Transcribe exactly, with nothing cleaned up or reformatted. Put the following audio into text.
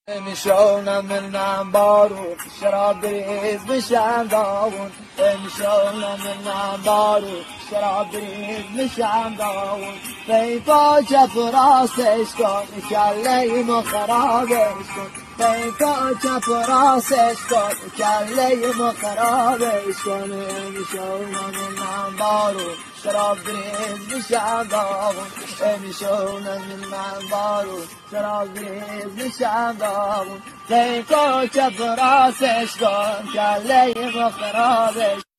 میشونم من بارون شراب بریز میشم داغون میشونم من بارون شراب بریز میشم داغون پیپا چپ و راستش کن کله ما خرابش کن پیپا چپ و راستش کن کله ما خرابش کن میشونم من بارون شراب بریز میشم داغون میشونم من بارون شراب بریز میشم داغون پیکا چپ راستش کن کله ما خرابش